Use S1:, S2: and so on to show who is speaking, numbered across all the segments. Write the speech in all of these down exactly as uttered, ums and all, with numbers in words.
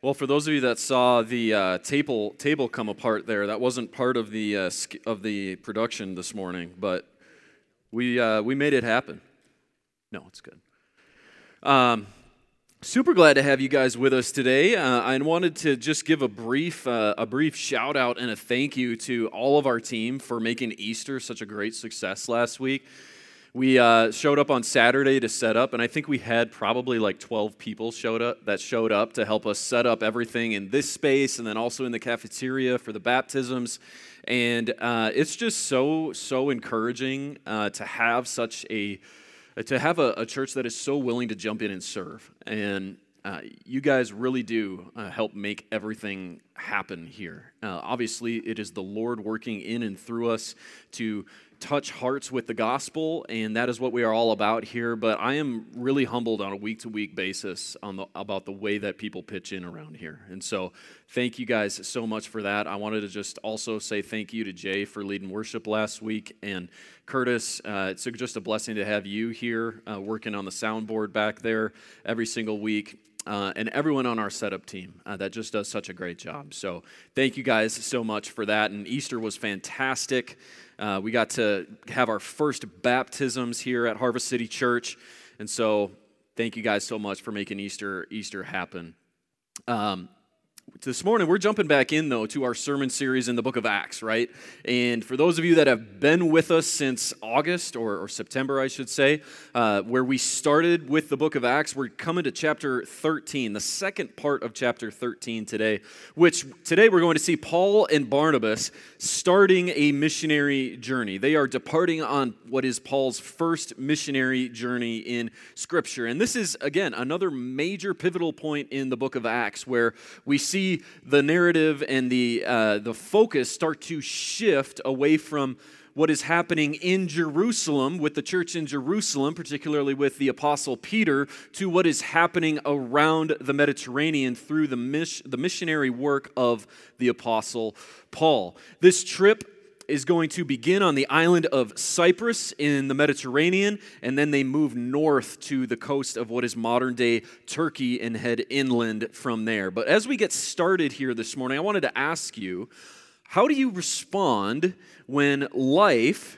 S1: Well, for those of you that saw the uh, table table come apart there, that wasn't part of the uh, sk- of the production this morning, but we uh, we made it happen. No, it's good. Um, super glad to have you guys with us today. Uh, I wanted to just give a brief uh, a brief shout out and a thank you to all of our team for making Easter such a great success last week. We uh, showed up on Saturday to set up, and I think we had probably like twelve people showed up that showed up to help us set up everything in this space, and then also in the cafeteria for the baptisms. And uh, it's just so so encouraging uh, to have such a to have a, a church that is so willing to jump in and serve. And uh, you guys really do uh, help make everything happen here. Uh, obviously, it is the Lord working in and through us to touch hearts with the gospel, and that is what we are all about here. But I am really humbled on a week-to-week basis on the, about the way that people pitch in around here. And so thank you guys so much for that. I wanted to just also say thank you to Jay for leading worship last week, and Curtis, uh, it's just a blessing to have you here uh, working on the soundboard back there every single week. Uh, and everyone on our setup team uh, that just does such a great job. So thank you guys so much for that. And Easter was fantastic. Uh, we got to have our first baptisms here at Harvest City Church. And so thank you guys so much for making Easter Easter happen. Um, This morning, we're jumping back in, though, to our sermon series in the book of Acts, right? And for those of you that have been with us since August, or, or September, I should say, uh, where we started with the book of Acts, we're coming to chapter thirteen, the second part of chapter thirteen today, which today we're going to see Paul and Barnabas starting a missionary journey. They are departing on what is Paul's first missionary journey in Scripture. And this is, again, another major pivotal point in the book of Acts, where we see see the narrative and the uh, the focus start to shift away from what is happening in Jerusalem with the church in Jerusalem, particularly with the Apostle Peter, to what is happening around the Mediterranean through the, miss- the missionary work of the Apostle Paul. This trip is going to begin on the island of Cyprus in the Mediterranean, and then they move north to the coast of what is modern-day Turkey and head inland from there. But as we get started here this morning, I wanted to ask you, how do you respond when life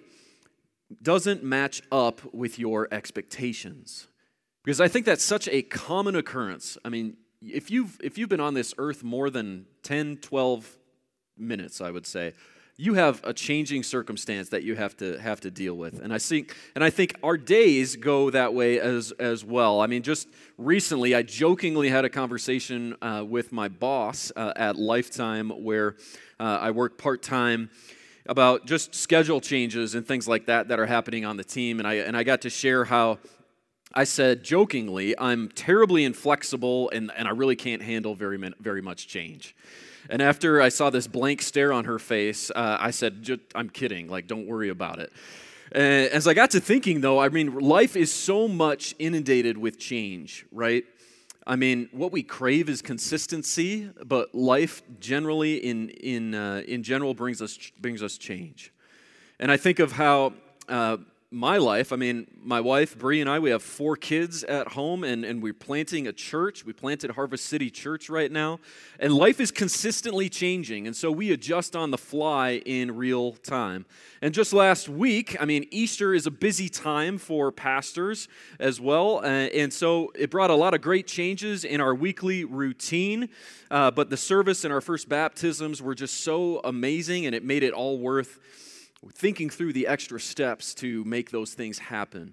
S1: doesn't match up with your expectations? Because I think that's such a common occurrence. I mean, if you've if you've been on this earth more than ten, twelve minutes, I would say, you have a changing circumstance that you have to have to deal with. And I think and I think our days go that way as as well. I mean, just recently I jokingly had a conversation uh, with my boss uh, at Lifetime, where uh, I work part-time, about just schedule changes and things like that that are happening on the team. And I and I got to share how I said jokingly, I'm terribly inflexible and, and I really can't handle very very much change. And after I saw this blank stare on her face, uh, I said, I'm kidding, like, don't worry about it. And as I got to thinking, though, I mean, life is so much inundated with change, right? I mean, what we crave is consistency, but life generally, in in uh, in general, brings us brings us change. And I think of how uh, my life, I mean, my wife, Bree, and I, we have four kids at home, and, and we're planting a church. We planted Harvest City Church right now, and life is consistently changing, and so we adjust on the fly in real time. And just last week, I mean, Easter is a busy time for pastors as well, uh, and so it brought a lot of great changes in our weekly routine, uh, but the service and our first baptisms were just so amazing, and it made it all worth thinking through the extra steps to make those things happen.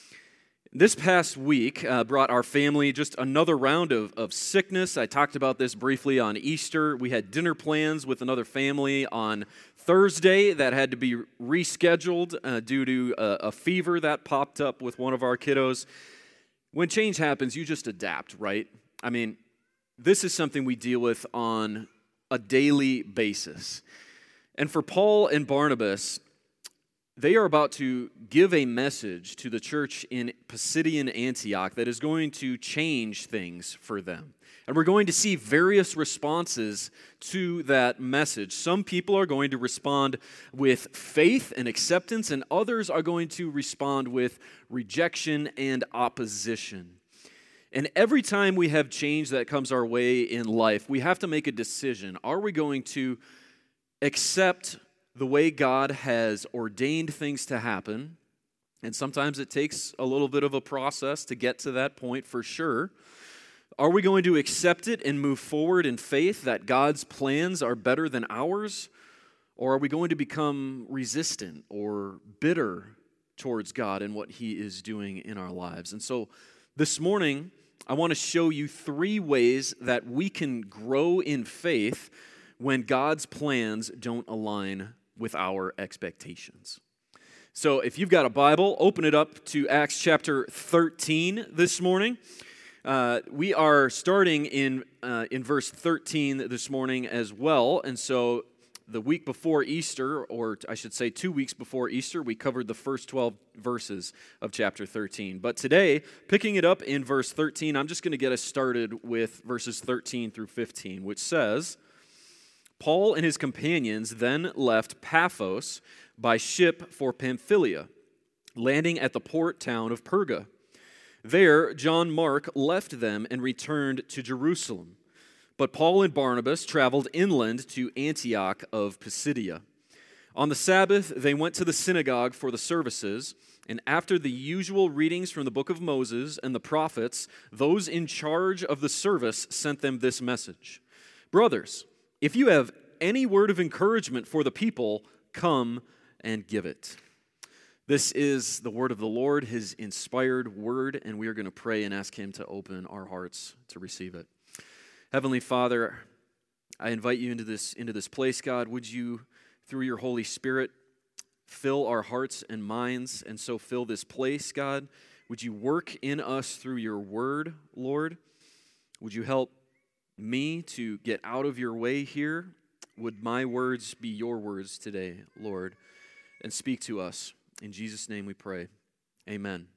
S1: This past week uh, brought our family just another round of, of sickness. I talked about this briefly on Easter. We had dinner plans with another family on Thursday that had to be rescheduled uh, due to a, a fever that popped up with one of our kiddos. When change happens, you just adapt, right? I mean, this is something we deal with on a daily basis. And for Paul and Barnabas, they are about to give a message to the church in Pisidian Antioch that is going to change things for them. And we're going to see various responses to that message. Some people are going to respond with faith and acceptance, and others are going to respond with rejection and opposition. And every time we have change that comes our way in life, we have to make a decision. Are we going to accept the way God has ordained things to happen? And sometimes it takes a little bit of a process to get to that point for sure. Are we going to accept it and move forward in faith that God's plans are better than ours? Or are we going to become resistant or bitter towards God and what He is doing in our lives? And so this morning, I want to show you three ways that we can grow in faith when God's plans don't align with our expectations. So if you've got a Bible, open it up to Acts chapter thirteen this morning. Uh, we are starting in uh, in verse thirteen this morning as well, and so the week before Easter, or I should say two weeks before Easter, we covered the first twelve verses of chapter thirteen. But today, picking it up in verse thirteen, I'm just going to get us started with verses thirteen through fifteen, which says, Paul and his companions then left Paphos by ship for Pamphylia, landing at the port town of Perga. There, John Mark left them and returned to Jerusalem. But Paul and Barnabas traveled inland to Antioch of Pisidia. On the Sabbath, they went to the synagogue for the services, and after the usual readings from the book of Moses and the prophets, those in charge of the service sent them this message. Brothers, if you have any word of encouragement for the people, come and give it. This is the word of the Lord, His inspired word, and we are going to pray and ask Him to open our hearts to receive it. Heavenly Father, I invite you into this, into this place, God. Would you, through your Holy Spirit, fill our hearts and minds, and so fill this place, God? Would you work in us through your word, Lord? Would you help me to get out of your way here? Would my words be your words today, Lord? And speak to us. In Jesus' name we pray. Amen.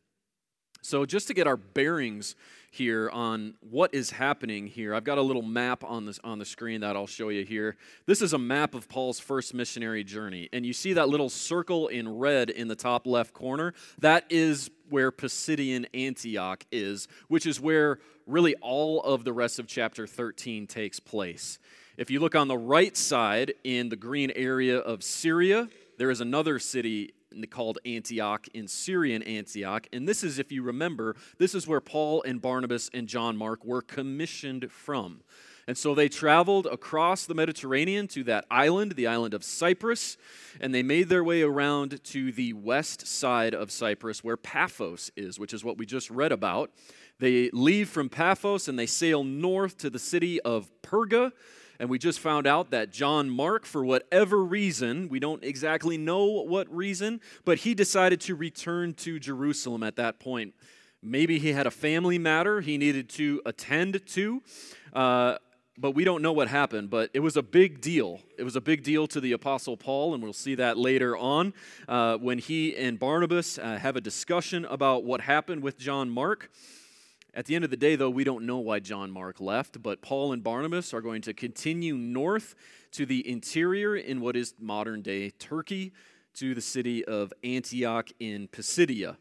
S1: So just to get our bearings here on what is happening here, I've got a little map on this on the screen that I'll show you here. This is a map of Paul's first missionary journey, and you see that little circle in red in the top left corner? That is where Pisidian Antioch is, which is where really all of the rest of chapter thirteen takes place. If you look on the right side in the green area of Syria, there is another city called Antioch in Syrian Antioch. And this is, if you remember, this is where Paul and Barnabas and John Mark were commissioned from. And so they traveled across the Mediterranean to that island, the island of Cyprus, and they made their way around to the west side of Cyprus where Paphos is, which is what we just read about. They leave from Paphos and they sail north to the city of Perga. And we just found out that John Mark, for whatever reason, we don't exactly know what reason, but he decided to return to Jerusalem at that point. Maybe he had a family matter he needed to attend to, uh, but we don't know what happened. But it was a big deal. It was a big deal to the Apostle Paul, and we'll see that later on uh, when he and Barnabas uh, have a discussion about what happened with John Mark. At the end of the day, though, we don't know why John Mark left, but Paul and Barnabas are going to continue north to the interior in what is modern-day Turkey, to the city of Antioch in Pisidia.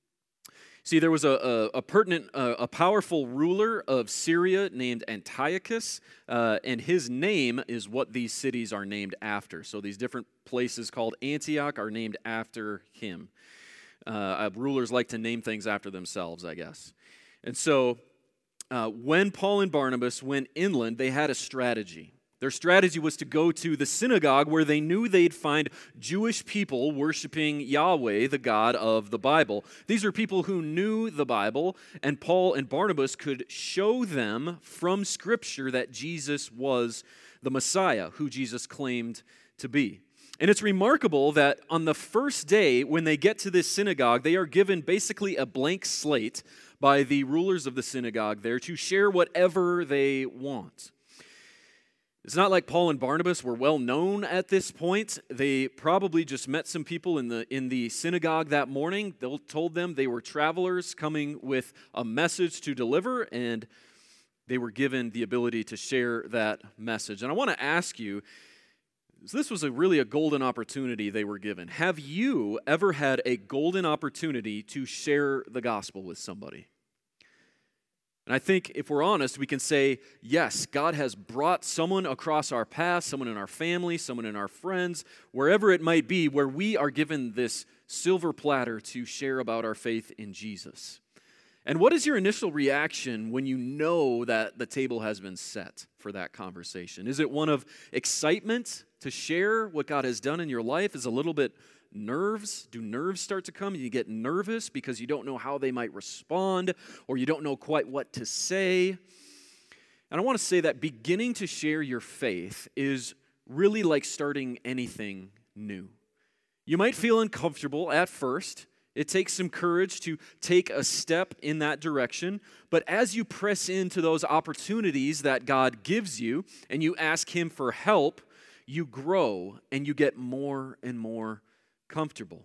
S1: See, there was a, a, a pertinent, uh, a powerful ruler of Syria named Antiochus, uh, and his name is what these cities are named after. So these different places called Antioch are named after him. Uh, rulers like to name things after themselves, I guess. And so uh, when Paul and Barnabas went inland, they had a strategy. Their strategy was to go to the synagogue where they knew they'd find Jewish people worshiping Yahweh, the God of the Bible. These are people who knew the Bible, and Paul and Barnabas could show them from Scripture that Jesus was the Messiah, who Jesus claimed to be. And it's remarkable that on the first day, when they get to this synagogue, they are given basically a blank slate by the rulers of the synagogue there to share whatever they want. It's not like Paul and Barnabas were well known at this point. They probably just met some people in the in the synagogue that morning. They told them they were travelers coming with a message to deliver, and they were given the ability to share that message. And I want to ask you, so this was a really a golden opportunity they were given. Have you ever had a golden opportunity to share the gospel with somebody? And I think if we're honest, we can say, yes, God has brought someone across our path, someone in our family, someone in our friends, wherever it might be, where we are given this silver platter to share about our faith in Jesus. And what is your initial reaction when you know that the table has been set for that conversation? Is it one of excitement to share what God has done in your life? Is it a little bit nerves? Do nerves start to come? You get nervous because you don't know how they might respond, or you don't know quite what to say. And I want to say that beginning to share your faith is really like starting anything new. You might feel uncomfortable at first. It takes some courage to take a step in that direction. But as you press into those opportunities that God gives you and you ask Him for help, you grow and you get more and more comfortable.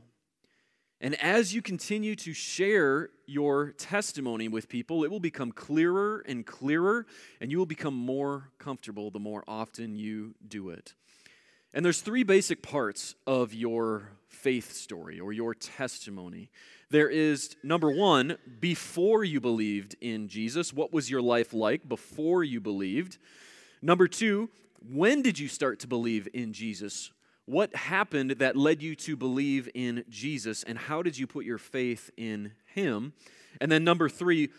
S1: And as you continue to share your testimony with people, it will become clearer and clearer, and you will become more comfortable the more often you do it. And there's three basic parts of your faith story or your testimony. There is, number one, before you believed in Jesus, what was your life like before you believed? Number two, when did you start to believe in Jesus? What happened that led you to believe in Jesus, and how did you put your faith in Him? And then number three,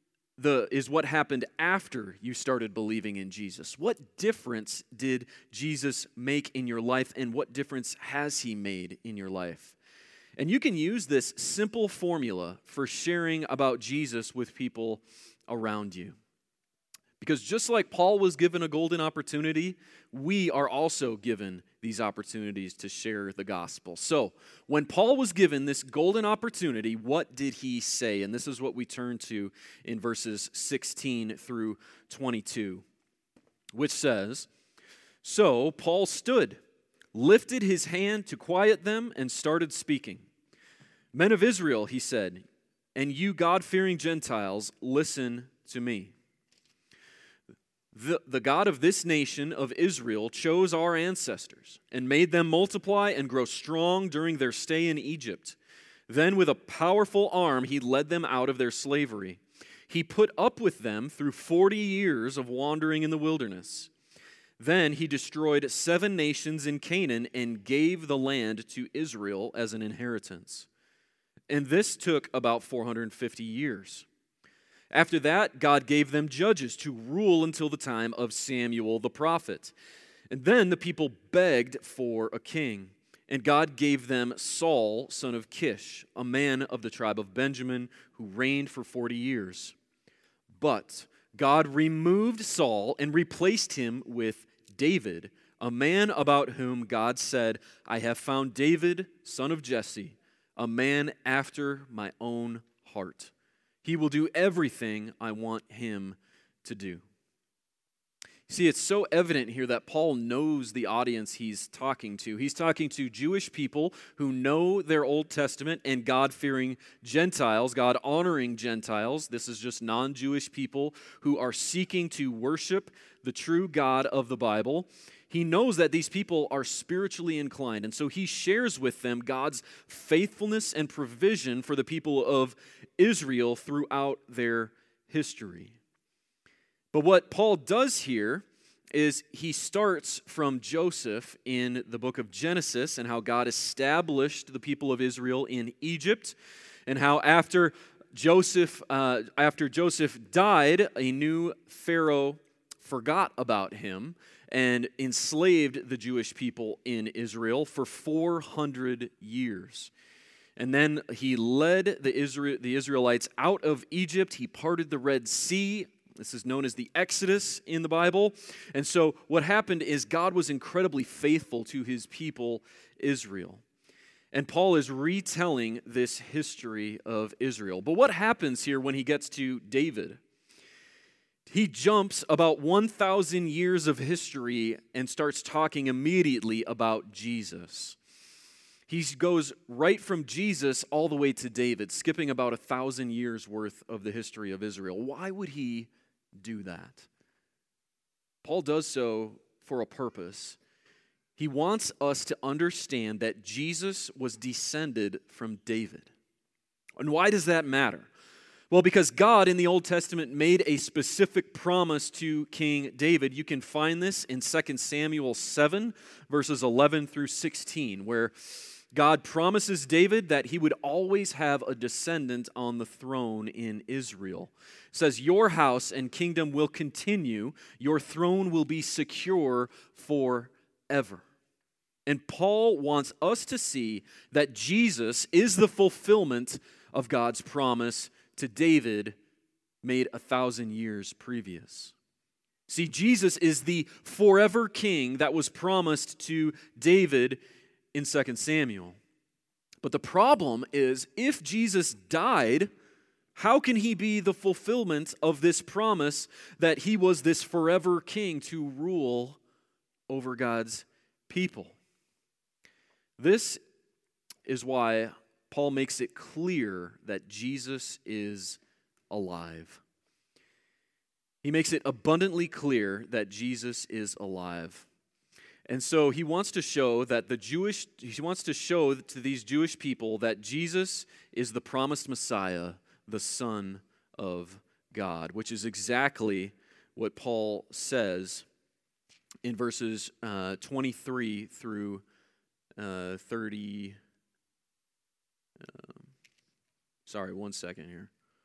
S1: the is what happened after you started believing in Jesus. What difference did Jesus make in your life, and what difference has He made in your life? And you can use this simple formula for sharing about Jesus with people around you. Because just like Paul was given a golden opportunity, we are also given these opportunities to share the gospel. So, when Paul was given this golden opportunity, what did he say? And this is what we turn to in verses sixteen through twenty-two, which says, "So Paul stood, lifted his hand to quiet them, and started speaking. 'Men of Israel,' he said, 'and you God-fearing Gentiles, listen to me. The, the God of this nation of Israel chose our ancestors and made them multiply and grow strong during their stay in Egypt. Then with a powerful arm He led them out of their slavery. He put up with them through forty years of wandering in the wilderness. Then He destroyed seven nations in Canaan and gave the land to Israel as an inheritance. And this took about four hundred fifty years. After that, God gave them judges to rule until the time of Samuel the prophet. And then the people begged for a king. And God gave them Saul, son of Kish, a man of the tribe of Benjamin, who reigned for forty years. But God removed Saul and replaced him with David, a man about whom God said, 'I have found David, son of Jesse, a man after my own heart. He will do everything I want him to do.'" See, it's so evident here that Paul knows the audience he's talking to. He's talking to Jewish people who know their Old Testament and God-fearing Gentiles, God-honoring Gentiles. This is just non-Jewish people who are seeking to worship the true God of the Bible. He knows that these people are spiritually inclined, and so he shares with them God's faithfulness and provision for the people of Israel throughout their history. But what Paul does here is he starts from Joseph in the book of Genesis and how God established the people of Israel in Egypt, and how after Joseph, uh, after Joseph died, a new Pharaoh forgot about him and enslaved the Jewish people in Israel for four hundred years. And then he led the, Israel, the Israelites out of Egypt. He parted the Red Sea. This is known as the Exodus in the Bible. And so what happened is God was incredibly faithful to his people, Israel. And Paul is retelling this history of Israel. But what happens here when he gets to David? He jumps about one thousand years of history and starts talking immediately about Jesus. He goes right from Jesus all the way to David, skipping about a thousand years worth of the history of Israel. Why would he do that? Paul does so for a purpose. He wants us to understand that Jesus was descended from David. And why does that matter? Well, because God in the Old Testament made a specific promise to King David. You can find this in Second Samuel seven, verses eleven through sixteen, where God promises David that he would always have a descendant on the throne in Israel. It says, "Your house and kingdom will continue. Your throne will be secure forever." And Paul wants us to see that Jesus is the fulfillment of God's promise to David made a thousand years previous. See, Jesus is the forever king that was promised to David in Second Samuel. But the problem is, if Jesus died, how can he be the fulfillment of this promise that he was this forever king to rule over God's people? This is why Paul makes it clear that Jesus is alive. He makes it abundantly clear that Jesus is alive. And so he wants to show that the Jewish, he wants to show to these Jewish people that Jesus is the promised Messiah, the Son of God, which is exactly what Paul says in verses uh, twenty-three through uh, thirty. Um, sorry, one second here.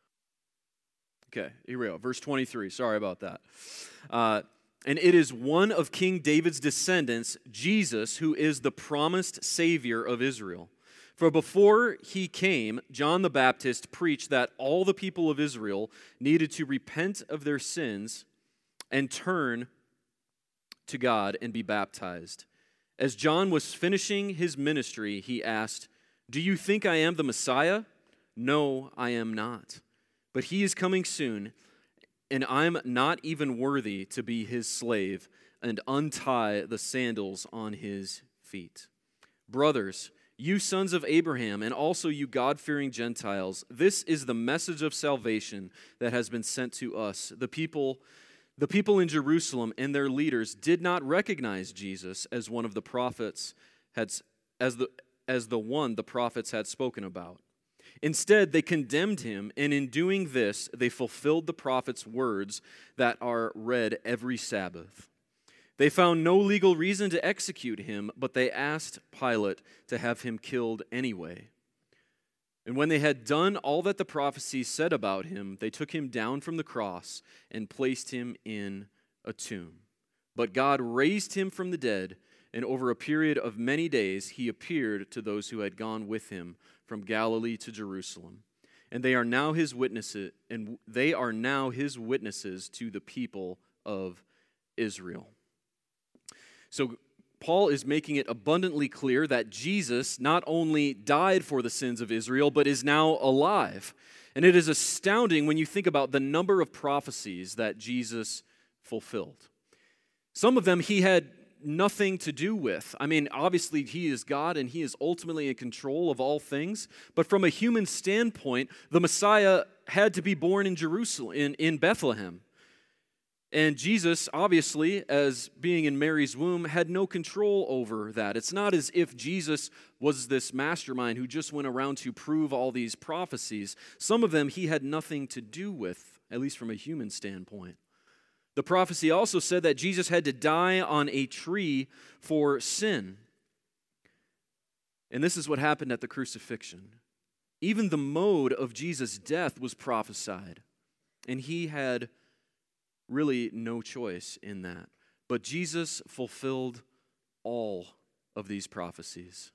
S1: Okay, here we go. Verse twenty-three. Sorry about that. Uh, and it is one of King David's descendants, Jesus, who is the promised Savior of Israel. For before he came, John the Baptist preached that all the people of Israel needed to repent of their sins and turn to God and be baptized. As John was finishing his ministry, he asked, "Do you think I am the Messiah? No, I am not. But he is coming soon, and I'm not even worthy to be his slave and untie the sandals on his feet. Brothers, you sons of Abraham, and also you God-fearing Gentiles, this is the message of salvation that has been sent to us. The people, the people in Jerusalem and their leaders did not recognize Jesus as one of the prophets had as the as the one the prophets had spoken about. Instead, they condemned him, and in doing this, they fulfilled the prophet's words that are read every Sabbath. They found no legal reason to execute him, but they asked Pilate to have him killed anyway. And when they had done all that the prophecies said about him, they took him down from the cross and placed him in a tomb. But God raised him from the dead, and over a period of many days he appeared to those who had gone with him from Galilee to Jerusalem. And they are now his witnesses, and they are now his witnesses to the people of Israel. So Paul is making it abundantly clear that Jesus not only died for the sins of Israel, but is now alive. And it is astounding when you think about the number of prophecies that Jesus fulfilled. Some of them he had nothing to do with. I mean, obviously he is God and he is ultimately in control of all things, but from a human standpoint, the Messiah had to be born in Jerusalem, in, in Bethlehem. And Jesus, obviously, as being in Mary's womb, had no control over that. It's not as if Jesus was this mastermind who just went around to prove all these prophecies. Some of them he had nothing to do with, at least from a human standpoint. The prophecy also said that Jesus had to die on a tree for sin. And this is what happened at the crucifixion. Even the mode of Jesus' death was prophesied, and he had really no choice in that. But Jesus fulfilled all of these prophecies.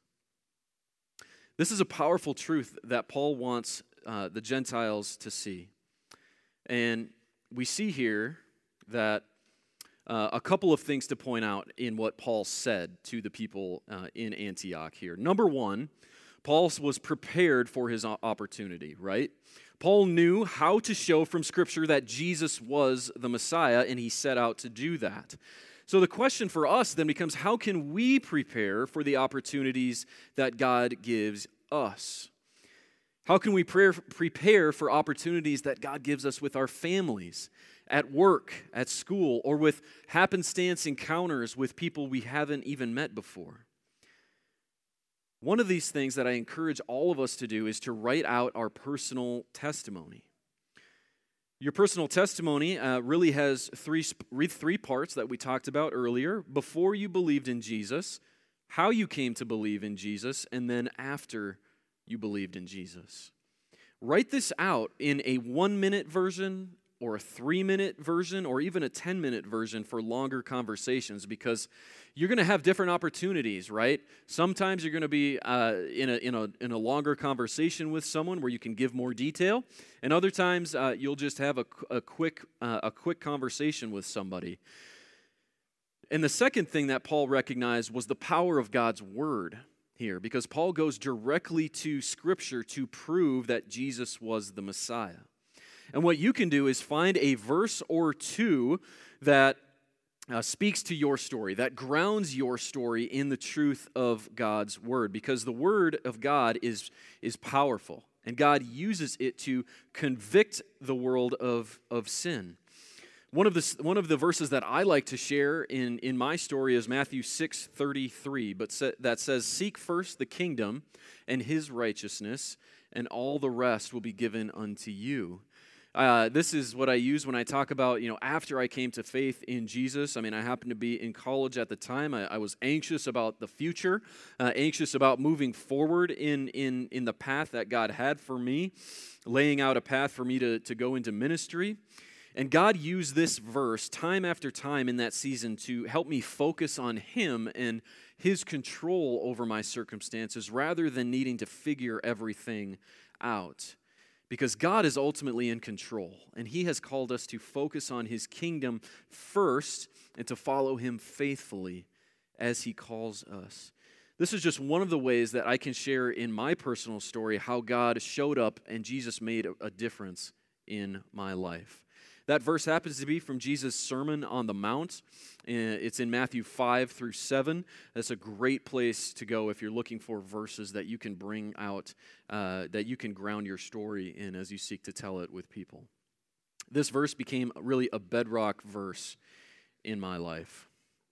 S1: This is a powerful truth that Paul wants uh, the Gentiles to see. And we see here that uh, a couple of things to point out in what Paul said to the people uh, in Antioch here. Number one, Paul was prepared for his opportunity, right? Paul knew how to show from Scripture that Jesus was the Messiah, and he set out to do that. So the question for us then becomes, how can we prepare for the opportunities that God gives us? How can we pray, prepare for opportunities that God gives us with our families, at work, at school, or with happenstance encounters with people we haven't even met before? One of these things that I encourage all of us to do is to write out our personal testimony. Your personal testimony uh, really has three, three parts that we talked about earlier. Before you believed in Jesus, how you came to believe in Jesus, and then after you believed in Jesus. Write this out in a one-minute version or a three-minute version or even a ten-minute version for longer conversations, because you're going to have different opportunities, right? Sometimes you're going to be uh, in, a, in, a, in a longer conversation with someone where you can give more detail, and other times uh, you'll just have a, a, quick, uh, a quick conversation with somebody. And the second thing that Paul recognized was the power of God's Word here, because Paul goes directly to Scripture to prove that Jesus was the Messiah. And what you can do is find a verse or two that uh, speaks to your story, that grounds your story in the truth of God's Word, because the Word of God is, is powerful, and God uses it to convict the world of, of sin. One of the one of the verses that I like to share in, in my story is Matthew six thirty-three, but sa- that says, "Seek first the kingdom and His righteousness, and all the rest will be given unto you." Uh, this is what I use when I talk about, you know, after I came to faith in Jesus. I mean, I happened to be in college at the time. I, I was anxious about the future, uh, anxious about moving forward in, in, in the path that God had for me, laying out a path for me to, to go into ministry. And God used this verse time after time in that season to help me focus on Him and His control over my circumstances rather than needing to figure everything out. Because God is ultimately in control, and He has called us to focus on His kingdom first and to follow Him faithfully as He calls us. This is just one of the ways that I can share in my personal story how God showed up and Jesus made a difference in my life. That verse happens to be from Jesus' Sermon on the Mount. It's in Matthew five through seven. That's a great place to go if you're looking for verses that you can bring out, uh, that you can ground your story in as you seek to tell it with people. This verse became really a bedrock verse in my life.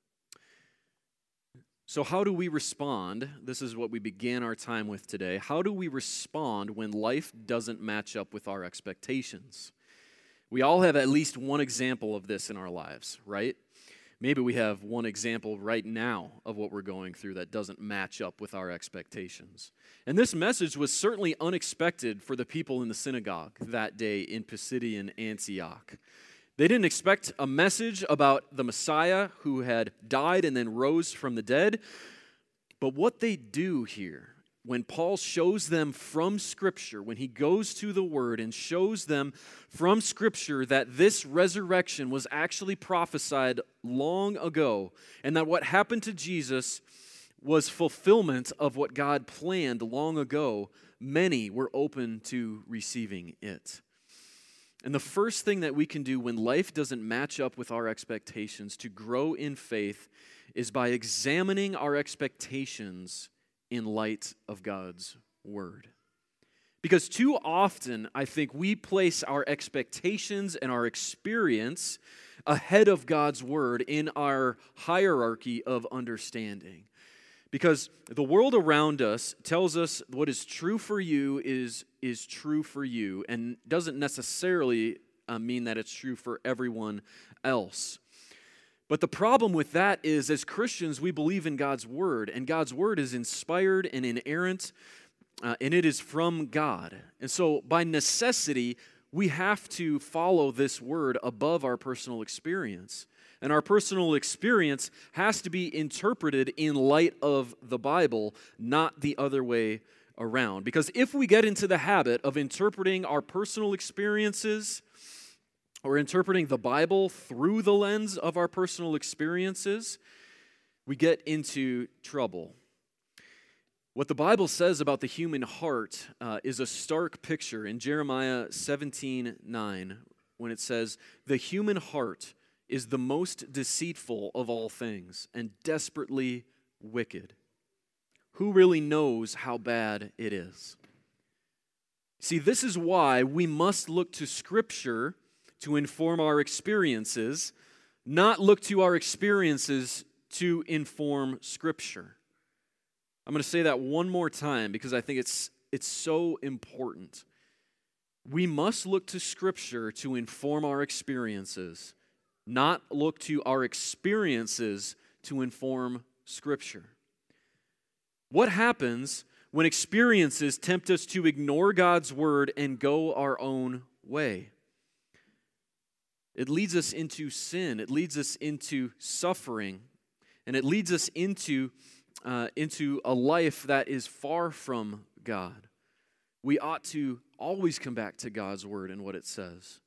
S1: So how do we respond? This is what we began our time with today. How do we respond when life doesn't match up with our expectations? We all have at least one example of this in our lives, right? Maybe we have one example right now of what we're going through that doesn't match up with our expectations. And this message was certainly unexpected for the people in the synagogue that day in Pisidian Antioch. They didn't expect a message about the Messiah who had died and then rose from the dead. But what they do here, when Paul shows them from Scripture, when he goes to the Word and shows them from Scripture that this resurrection was actually prophesied long ago, and that what happened to Jesus was fulfillment of what God planned long ago, many were open to receiving it. And the first thing that we can do when life doesn't match up with our expectations to grow in faith is by examining our expectations in light of God's Word. Because too often, I think we place our expectations and our experience ahead of God's Word in our hierarchy of understanding. Because the world around us tells us what is true for you is, is true for you, and doesn't necessarily uh, mean that it's true for everyone else. But the problem with that is, as Christians, we believe in God's Word, and God's Word is inspired and inerrant, uh, and it is from God. And so, by necessity, we have to follow this Word above our personal experience. And our personal experience has to be interpreted in light of the Bible, not the other way around. Because if we get into the habit of interpreting our personal experiences or interpreting the Bible through the lens of our personal experiences, we get into trouble. What the Bible says about the human heart uh, is a stark picture in Jeremiah seventeen nine, when it says, "The human heart is the most deceitful of all things and desperately wicked. Who really knows how bad it is?" See, this is why we must look to Scripture to inform our experiences, not look to our experiences to inform Scripture. I'm going to say that one more time because I think it's it's so important. we must look to Scripture to inform our experiences, not look to our experiences to inform Scripture. What happens when experiences tempt us to ignore God's word and go our own way? It leads us into sin. It leads us into suffering. And it leads us into, uh, into a life that is far from God. We ought to always come back to God's word and what it says.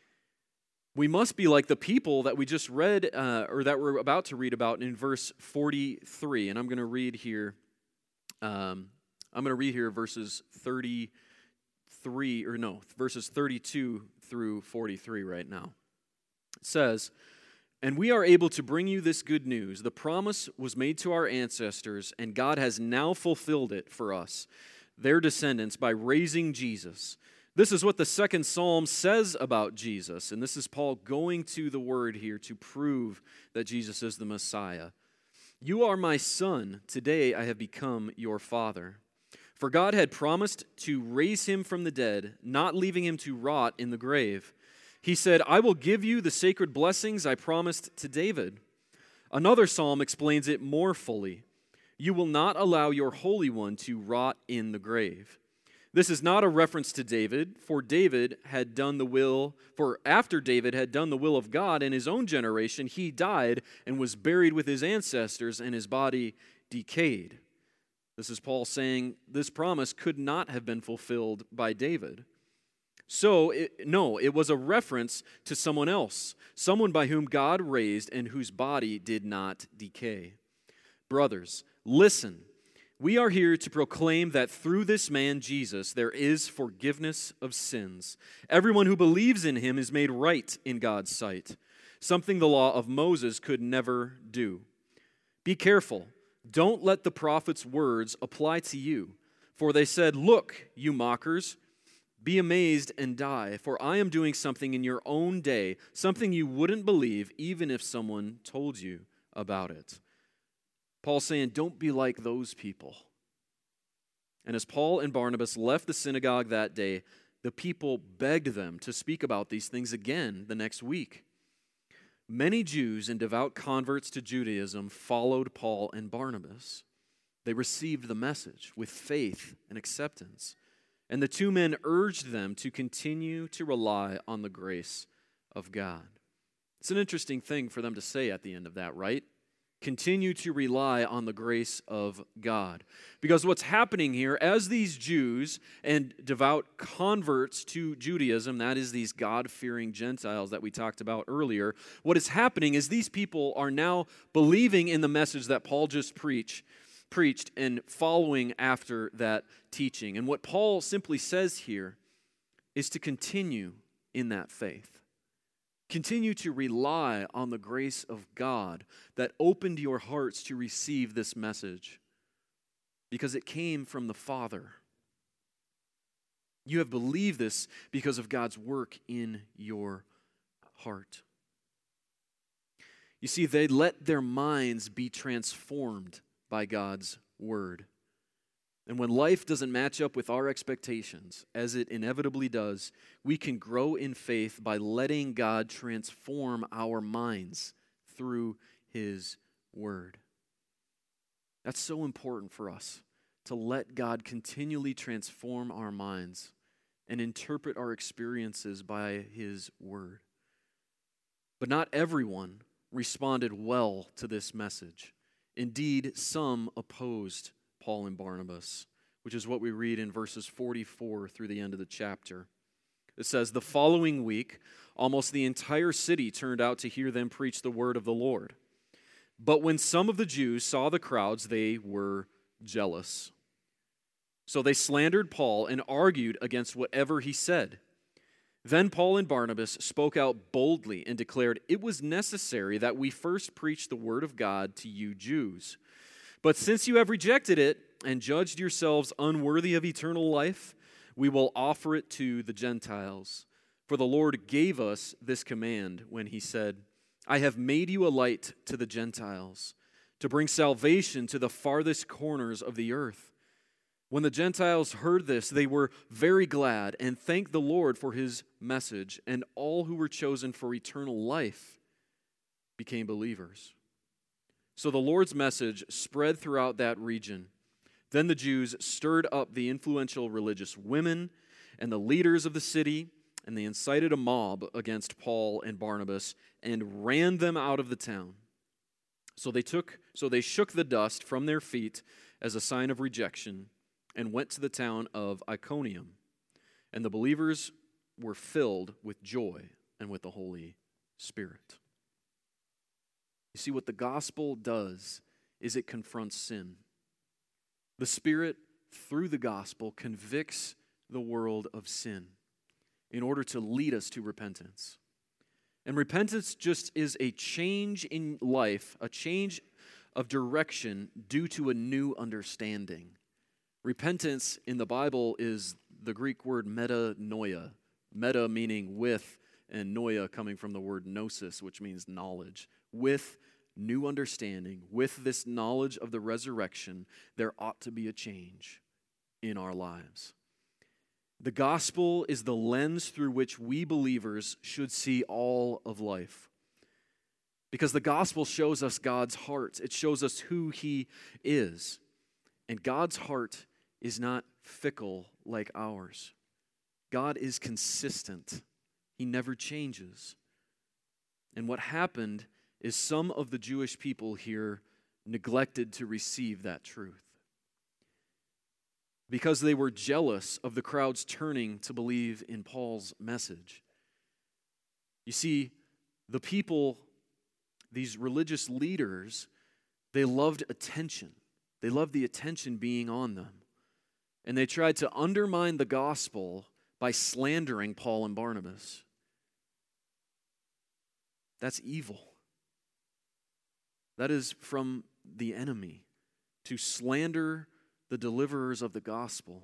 S1: We must be like the people that we just read, uh, or that we're about to read about in verse forty-three. And I'm going to read here, um, I'm going to read here verses thirty-three, or no, verses thirty-two through forty-three right now. It says, "And we are able to bring you this good news. The promise was made to our ancestors, and God has now fulfilled it for us, their descendants, by raising Jesus. This is what the second psalm says about Jesus." And this is Paul going to the word here to prove that Jesus is the Messiah. "You are my son. Today I have become your father. For God had promised to raise him from the dead, not leaving him to rot in the grave. He said, 'I will give you the sacred blessings I promised to David.' Another psalm explains it more fully. 'You will not allow your Holy One to rot in the grave.' This is not a reference to David, for David had done the will, for after David had done the will of God in his own generation, he died and was buried with his ancestors, and his body decayed." This is Paul saying this promise could not have been fulfilled by David. So, it, no, it was a reference to someone else, someone by whom God raised and whose body did not decay. "Brothers, listen. We are here to proclaim that through this man, Jesus, there is forgiveness of sins. Everyone who believes in him is made right in God's sight, something the law of Moses could never do. Be careful. Don't let the prophet's words apply to you, for they said, 'Look, you mockers, be amazed and die, for I am doing something in your own day, something you wouldn't believe even if someone told you about it.'" Paul's saying, don't be like those people. And as Paul and Barnabas left the synagogue that day, the people begged them to speak about these things again the next week. Many Jews and devout converts to Judaism followed Paul and Barnabas. They received the message with faith and acceptance. And the two men urged them to continue to rely on the grace of God. It's an interesting thing for them to say at the end of that, right? Continue to rely on the grace of God. Because what's happening here, as these Jews and devout converts to Judaism, that is these God-fearing Gentiles that we talked about earlier, what is happening is these people are now believing in the message that Paul just preached, preached and following after that teaching. And what Paul simply says here is to continue in that faith. Continue to rely on the grace of God that opened your hearts to receive this message because it came from the Father. You have believed this because of God's work in your heart. You see, they let their minds be transformed by God's word. And when life doesn't match up with our expectations, as it inevitably does, we can grow in faith by letting God transform our minds through His Word. That's so important for us, to let God continually transform our minds and interpret our experiences by His Word. But not everyone responded well to this message. Indeed, some opposed Paul and Barnabas, which is what we read in verses forty-four through the end of the chapter. It says, "The following week, almost the entire city turned out to hear them preach the word of the Lord. But when some of the Jews saw the crowds, they were jealous. So they slandered Paul and argued against whatever he said. Then Paul and Barnabas spoke out boldly and declared, 'It was necessary that we first preach the word of God to you Jews. But since you have rejected it and judged yourselves unworthy of eternal life, we will offer it to the Gentiles. For the Lord gave us this command when He said, I have made you a light to the Gentiles, to bring salvation to the farthest corners of the earth. When the Gentiles heard this, they were very glad and thanked the Lord for his message, and all who were chosen for eternal life became believers. So the Lord's message spread throughout that region. Then the Jews stirred up the influential religious women and the leaders of the city, and they incited a mob against Paul and Barnabas and ran them out of the town. So they took so they shook the dust from their feet as a sign of rejection and went to the town of Iconium. And the believers were filled with joy and with the Holy Spirit. You see, what the gospel does is it confronts sin. The Spirit, through the gospel, convicts the world of sin in order to lead us to repentance. And repentance just is a change in life, a change of direction due to a new understanding. Repentance in the Bible is the Greek word metanoia. Meta meaning with, and noia coming from the word gnosis, which means knowledge. With new understanding, with this knowledge of the resurrection, there ought to be a change in our lives. The gospel is the lens through which we believers should see all of life. Because the gospel shows us God's heart. It shows us who he is. And God's heart is not fickle like ours. God is consistent. He never changes. And what happened is some of the Jewish people here neglected to receive that truth, because they were jealous of the crowds turning to believe in Paul's message. You see, the people, these religious leaders, they loved attention. They loved the attention being on them. And they tried to undermine the gospel by slandering Paul and Barnabas. That's evil. That is from the enemy, to slander the deliverers of the gospel.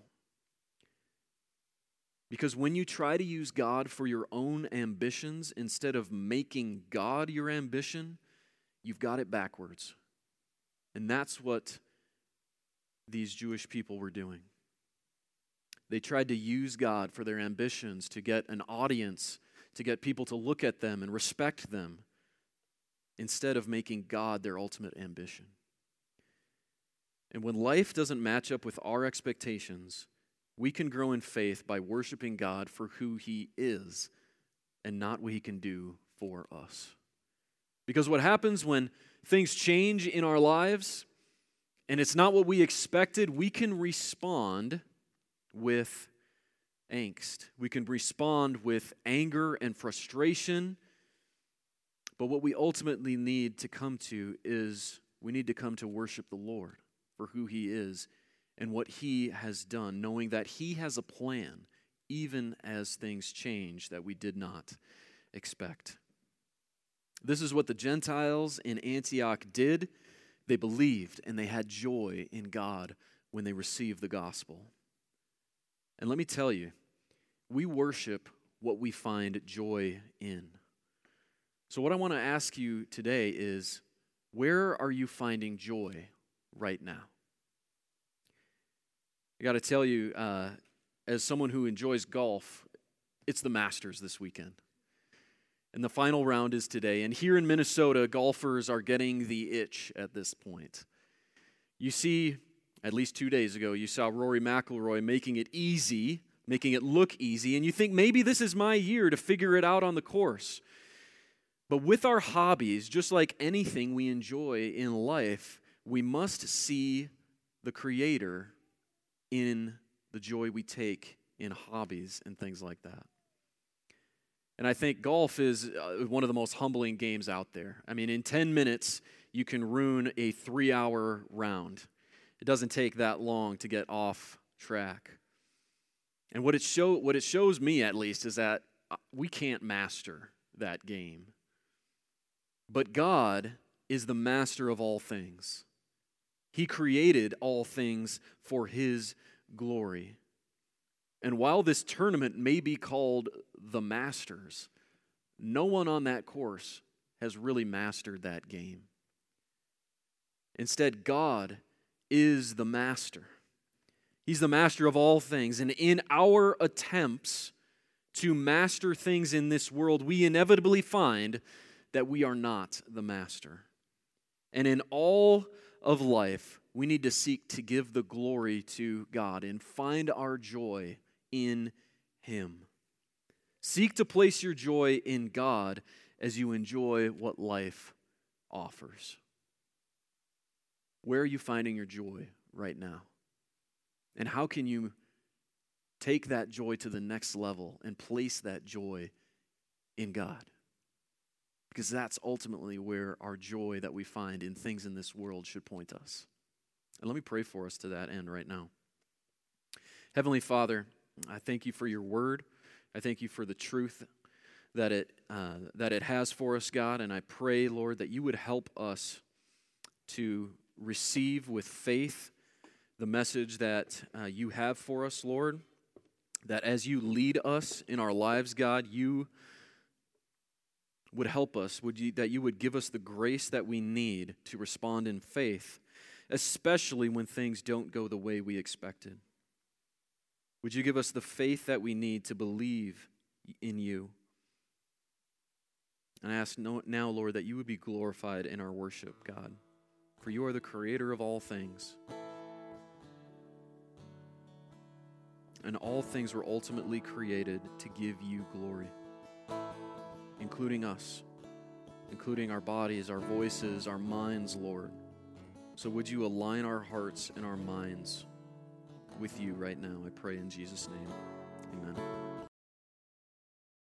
S1: Because when you try to use God for your own ambitions instead of making God your ambition, you've got it backwards. And that's what these Jewish people were doing. They tried to use God for their ambitions, to get an audience, to get people to look at them and respect them, instead of making God their ultimate ambition. And when life doesn't match up with our expectations, we can grow in faith by worshiping God for who he is and not what he can do for us. Because what happens when things change in our lives and it's not what we expected, we can respond with angst. We can respond with anger and frustration. But what we ultimately need to come to is we need to come to worship the Lord for who he is and what he has done, knowing that he has a plan, even as things change that we did not expect. This is what the Gentiles in Antioch did. They believed and they had joy in God when they received the gospel. And let me tell you, we worship what we find joy in. So what I want to ask you today is, where are you finding joy right now? I got to tell you, uh, as someone who enjoys golf, it's the Masters this weekend. And the final round is today. And here in Minnesota, golfers are getting the itch at this point. You see, at least two days ago, you saw Rory McIlroy making it easy, making it look easy, and you think maybe this is my year to figure it out on the course. But with our hobbies, just like anything we enjoy in life, we must see the Creator in the joy we take in hobbies and things like that. And I think golf is one of the most humbling games out there. I mean, in ten minutes, you can ruin a three-hour round. It doesn't take that long to get off track. And what it show, what it shows me, at least, is that we can't master that game. But God is the master of all things. He created all things for his glory. And while this tournament may be called the Masters, no one on that course has really mastered that game. Instead, God is the master. He's the master of all things. And in our attempts to master things in this world, we inevitably find that we are not the master. And in all of life, we need to seek to give the glory to God and find our joy in Him. Seek to place your joy in God as you enjoy what life offers. Where are you finding your joy right now? And how can you take that joy to the next level and place that joy in God? Because that's ultimately where our joy that we find in things in this world should point us. And let me pray for us to that end right now. Heavenly Father, I thank you for your word. I thank you for the truth that it uh, that it has for us, God. And I pray, Lord, that you would help us to receive with faith the message that uh, you have for us, Lord. That as you lead us in our lives, God, you would help us, would you, that you would give us the grace that we need to respond in faith, especially when things don't go the way we expected. Would you give us the faith that we need to believe in you? And I ask now, Lord, that you would be glorified in our worship, God, for you are the creator of all things. And all things were ultimately created to give you glory, including us, including our bodies, our voices, our minds, Lord. So would you align our hearts and our minds with you right now? I pray in Jesus' name. Amen.